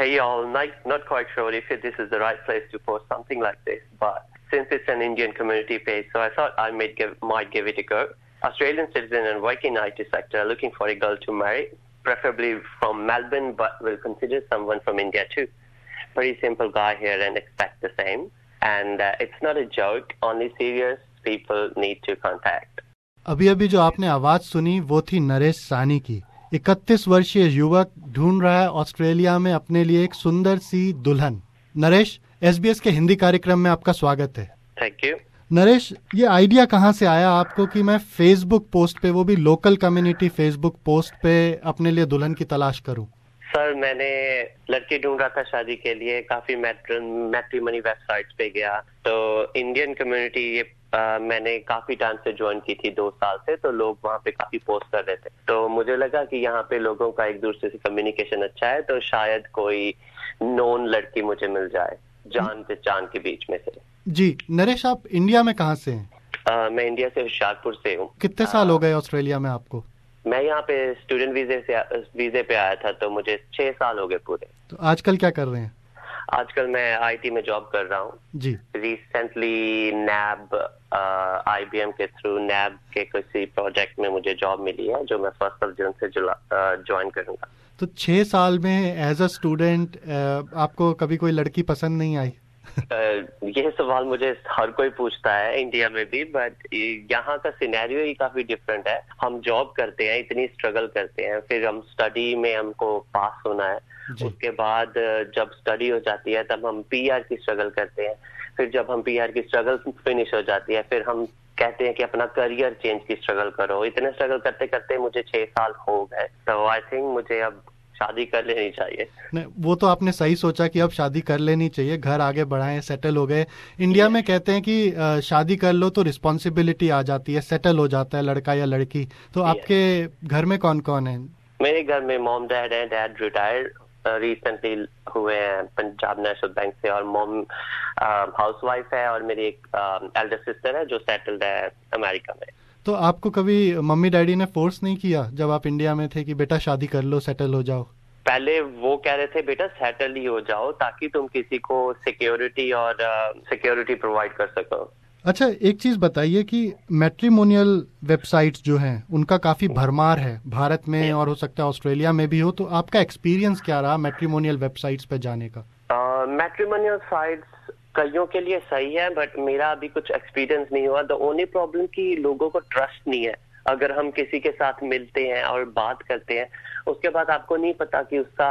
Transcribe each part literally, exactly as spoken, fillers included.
Hey all, not, not quite sure if this is the right place to post something like this, but since it's an Indian community page, so I thought I might give, might give it a go. Australian citizen and working in I T sector are looking for a girl to marry, preferably from Melbourne, but will consider someone from India too. Pretty simple guy here and expect the same. And uh, it's not a joke, only serious people need to contact. अभी अभी जो आपने आवाज सुनी वो थी नरेश सानी की। इकतीस वर्षीय युवक ढूंढ रहा है ऑस्ट्रेलिया में अपने लिए एक सुंदर सी दुल्हन। नरेश, एसबीएस के हिंदी कार्यक्रम में आपका स्वागत है। Thank you. नरेश, ये आइडिया कहाँ से आया आपको कि मैं फेसबुक पोस्ट पे, वो भी लोकल कम्युनिटी फेसबुक पोस्ट पे, अपने लिए दुल्हन की तलाश करूं? सर, मैंने लड़की ढूंढ रहा था शादी के लिए, काफी मैट्रिमनी वेबसाइट्स पे गया, तो इंडियन कम्युनिटी ये आ, मैंने काफी टाइम से ज्वाइन की थी, दो साल से, तो लोग वहाँ पे काफी पोस्ट कर रहे थे, तो मुझे लगा कि यहाँ पे लोगों का एक दूसरे से कम्युनिकेशन अच्छा है, तो शायद कोई नोन लड़की मुझे मिल जाए जान पहचान के बीच में से। जी नरेश, आप इंडिया में कहाँ से हैं? आ, मैं इंडिया से होशियारपुर से हूँ। कितने साल हो गए ऑस्ट्रेलिया में आपको? मैं यहाँ पे स्टूडेंट वीजे से वीजे पे आया था, तो मुझे छह साल हो गए पूरे। तो आजकल क्या कर रहे हैं? आजकल मैं आईटी में जॉब कर रहा हूँ जी। रिसेंटली नैब आईबीएम के थ्रू नैब के किसी प्रोजेक्ट में मुझे जॉब मिली है, जो मैं फर्स्ट ऑफ जून से ज्वाइन करूंगा। तो छह साल में एज अ स्टूडेंट आपको कभी कोई लड़की पसंद नहीं आई? Uh, ये सवाल मुझे हर कोई पूछता है इंडिया में भी, बट यहाँ का सिनेरियो ही काफी डिफरेंट है। हम जॉब करते हैं, इतनी स्ट्रगल करते हैं, फिर हम स्टडी में हमको पास होना है, उसके बाद जब स्टडी हो जाती है तब हम पीआर की स्ट्रगल करते हैं, फिर जब हम पीआर की स्ट्रगल फिनिश हो जाती है फिर हम कहते हैं कि अपना करियर चेंज की स्ट्रगल करो। इतने स्ट्रगल करते करते मुझे छह साल हो गए, तो आई थिंक मुझे अब शादी कर लेनी चाहिए। नहीं, वो तो आपने सही सोचा कि अब शादी कर लेनी चाहिए, घर आगे बढ़ाएं, सेटल हो गए। इंडिया में कहते हैं कि शादी कर लो तो रिस्पॉन्सिबिलिटी आ जाती है, सेटल हो जाता है लड़का या लड़की। तो आपके घर में कौन कौन है? मेरे घर में मॉम डैड है। डैड रिटायर्ड रिसेंटली हुए हैं पंजाब नेशनल बैंक से, और मॉम हाउसवाइफ है, और मेरी एक एल्डर सिस्टर है जो सेटल्ड है अमेरिका में। तो आपको कभी मम्मी डैडी ने फोर्स नहीं किया जब आप इंडिया में थे कि बेटा शादी कर लो, सेटल हो जाओ? पहले वो कह रहे थे बेटा सेटल ही हो जाओ ताकि तुम किसी को सिक्योरिटी और सिक्योरिटी uh, प्रोवाइड कर सको। अच्छा, एक चीज बताइए कि मैट्रिमोनियल वेबसाइट्स जो हैं उनका काफी भरमार है भारत में, और हो सकता है ऑस्ट्रेलिया में भी हो, तो आपका एक्सपीरियंस क्या रहा मैट्रिमोनियल वेबसाइट्स पे जाने का? मैट्रिमोनियल uh, साइट्स कईयों के लिए सही है, बट मेरा अभी कुछ एक्सपीरियंस नहीं हुआ। द ओनली प्रॉब्लम कि लोगों को ट्रस्ट नहीं है। अगर हम किसी के साथ मिलते हैं और बात करते हैं, उसके बाद आपको नहीं पता कि उसका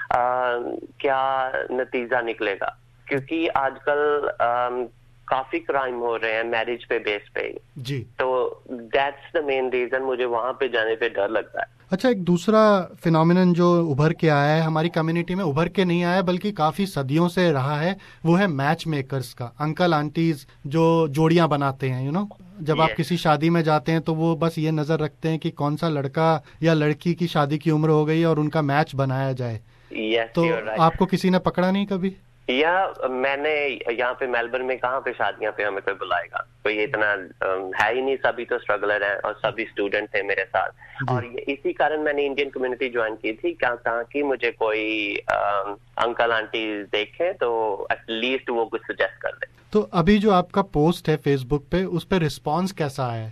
आ, क्या नतीजा निकलेगा, क्योंकि आजकल आ, काफी क्राइम हो रहे हैं मैरिज पे बेस पे जी। तो दैट्स द मेन रीजन मुझे वहां पे जाने पे डर लगता है। अच्छा, एक दूसरा फिनोमिनन जो उभर के आया है हमारी कम्युनिटी में, उभर के नहीं आया बल्कि काफी सदियों से रहा है, वो है मैच मेकर्स का। अंकल आंटीज जो जोड़ियां बनाते हैं, यू नो, जब yes. आप किसी शादी में जाते हैं तो वो बस ये नजर रखते हैं कि कौन सा लड़का या लड़की की शादी की उम्र हो गई और उनका मैच बनाया जाए। yes, तो right. आपको किसी ने पकड़ा नहीं कभी? या मैंने यहाँ पे मेलबर्न में कहाँ पे शादियां पे हमें कोई बुलाएगा, कोई इतना है ही नहीं, सभी तो स्ट्रगलर हैं और सभी स्टूडेंट थे मेरे साथ, और इसी कारण मैंने इंडियन कम्युनिटी ज्वाइन की थी, क्या ताकि मुझे कोई आ, अंकल आंटी देखे तो एटलीस्ट वो कुछ सजेस्ट कर दे। तो अभी जो आपका पोस्ट है फेसबुक पे, उस पे रिस्पॉन्स कैसा है?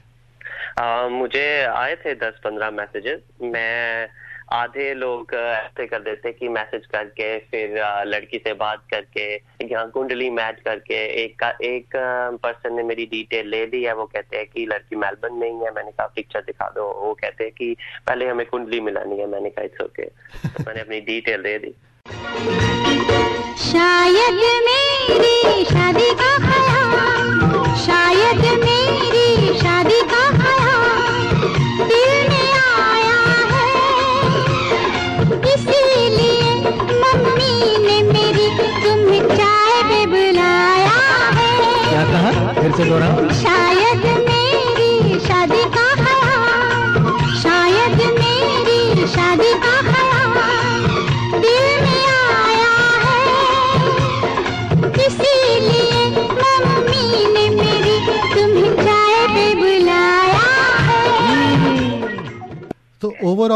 आ, मुझे आए थे दस पंद्रह मैसेजेस। मैं आधे लोग ऐसे कर देते कि मैसेज करके फिर लड़की से बात करके यहाँ कुंडली मैच करके, एक एक पर्सन ने मेरी डिटेल ले ली है, वो कहते हैं कि लड़की मेलबर्न में ही है। मैंने कहा पिक्चर दिखा दो, वो कहते हैं कि पहले हमें कुंडली मिलानी है। मैंने कहा इट्स ओके, तो मैंने अपनी डिटेल दे दी। शायद मेरी शादी का ख्याल, शायद मेरी शादी का ख्याल दिल में आया है, इसीलिए मम्मी ने मेरी तुम्हें चाय पे बुलाया है। क्या कहा? फिर से दोहराओ। शायद मेरी शादी का ख्याल, शायद मेरी शादी का ख्याल दिल में आया है, इसीलिए मम्मी ने मेरी तुम्हें चाय पे बुलाया है। तो ओवरऑल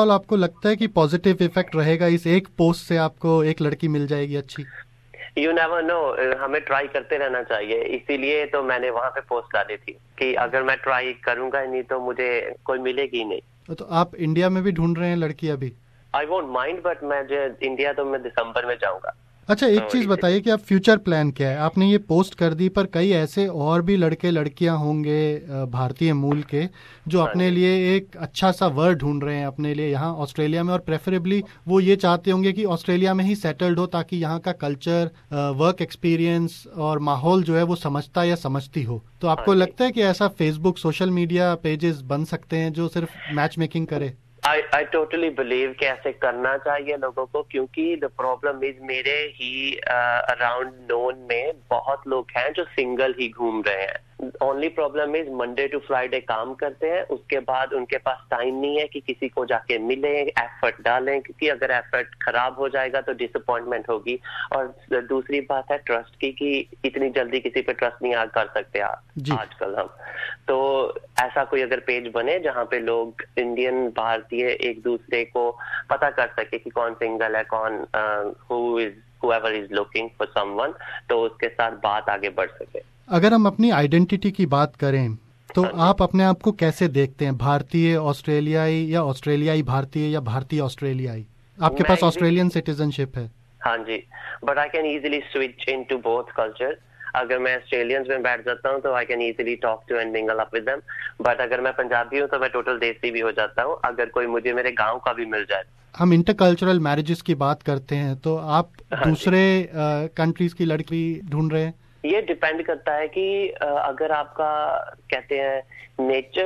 ओवरऑल आपको लगता है कि पॉजिटिव इफेक्ट रहेगा इस एक पोस्ट से, आपको एक लड़की मिल जाएगी अच्छी? यू नेवर नो, हमें ट्राई करते रहना चाहिए। इसीलिए तो मैंने वहाँ पे पोस्ट डाली थी कि अगर मैं ट्राई करूंगा नहीं तो मुझे कोई मिलेगी नहीं। तो आप इंडिया में भी ढूंढ रहे हैं लड़की अभी? आई वोंट माइंड, बट मैं जो इंडिया तो मैं दिसंबर में जाऊंगा। अच्छा, एक चीज बताइए कि आप फ्यूचर प्लान क्या है? आपने ये पोस्ट कर दी, पर कई ऐसे और भी लड़के लड़कियां होंगे भारतीय मूल के जो अपने लिए एक अच्छा सा वर्ड ढूंढ रहे हैं अपने लिए यहाँ ऑस्ट्रेलिया में, और प्रेफरेबली वो ये चाहते होंगे कि ऑस्ट्रेलिया में ही सेटल्ड हो ताकि यहाँ का कल्चर, वर्क एक्सपीरियंस और माहौल जो है वो समझता या समझती हो। तो आपको लगता है कि ऐसा फेसबुक, सोशल मीडिया पेजेस बन सकते हैं जो सिर्फ मैच मेकिंग करे? आई आई टोटली बिलीव कि ऐसे करना चाहिए लोगों को, क्योंकि द प्रॉब्लम इज मेरे ही अराउंड नोन में बहुत लोग हैं जो सिंगल ही घूम रहे हैं। Only problem is Monday to Friday काम करते हैं, उसके बाद उनके पास टाइम नहीं है कि किसी को जाके मिले, एफर्ट डालें, क्योंकि अगर एफर्ट खराब हो जाएगा तो डिसअपॉइंटमेंट होगी। और दूसरी बात है ट्रस्ट की, कि इतनी जल्दी किसी पे ट्रस्ट नहीं कर सकते आजकल हम। तो ऐसा कोई अगर पेज बने जहाँ पे लोग इंडियन भारतीय एक दूसरे को पता कर सके कि कौन सिंगल है, कौन who is whoever is looking for someone, तो उसके साथ बात आगे बढ़ सके। अगर हम अपनी आइडेंटिटी की बात करें तो आप अपने आप को कैसे देखते हैं? भारतीय ऑस्ट्रेलियाई या ऑस्ट्रेलियाई भारतीय या भारतीय ऑस्ट्रेलियाई? आपके पास ऑस्ट्रेलियन सिटीजनशिप है? हाँ जी, but I can easily switch into both culture. अगर मैं ऑस्ट्रेलियंस में बैठ जाता हूँ तो I can easily talk to and mingle up with them, but अगर मैं पंजाबी हूँ तो मैं टोटल देसी भी हो जाता हूँ अगर कोई मुझे मेरे गांव का भी मिल जाए। हम इंटरकल्चरल मैरिजेस की बात करते हैं, तो आप हाँ दूसरे कंट्रीज की लड़की ढूंढ रहे हैं? ये डिपेंड करता है कि अगर आपका कहते हैं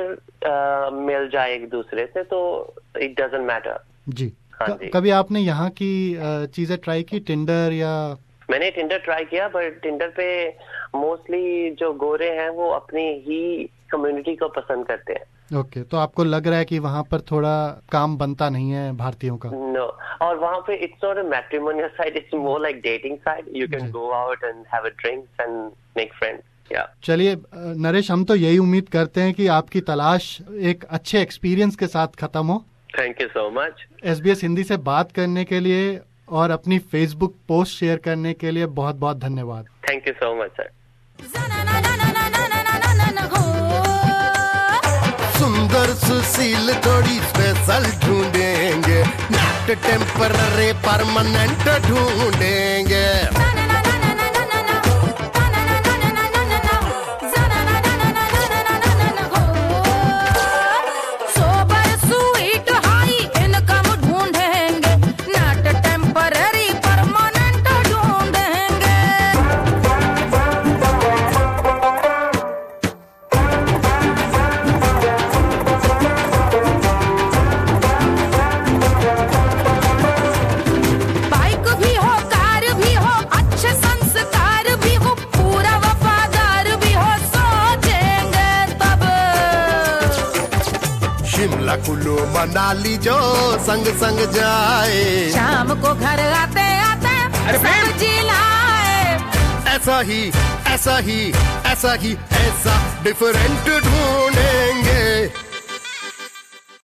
नेचर मिल जाए एक दूसरे से तो इट डजंट मैटर। जी, हाँ क- जी। कभी आपने यहाँ की चीजें ट्राई की, टिंडर या? मैंने टिंडर ट्राई किया, बट टिंडर पे मोस्टली जो गोरे हैं वो अपनी ही कम्युनिटी को पसंद करते हैं। ओके okay, तो आपको लग रहा है कि वहाँ पर थोड़ा काम बनता नहीं है भारतीयों का? नो, और वहाँ पे it's not a matrimonial site, it's more like dating site. You can go out and have a drinks and make friends. या चलिए नरेश, हम तो यही उम्मीद करते हैं कि आपकी तलाश एक अच्छे एक्सपीरियंस के साथ खत्म हो। Thank you so much. SBS Hindi से बात करने के लिए और अपनी फेसबुक पोस्ट शेयर करने के लिए बहुत बहुत धन्यवाद। Thank you so much sir. सुंदर सुशील थोड़ी स्पेशल ढूंढेंगे, नॉट टेम्पररी परमानेंट ढूंढेंगे। कुल्लू मनाली जो संग संग जाए, शाम को घर आते आते सब्जी लाए। ऐसा ही ऐसा ही ऐसा ही ऐसा डिफरेंट ढूंढेंगे।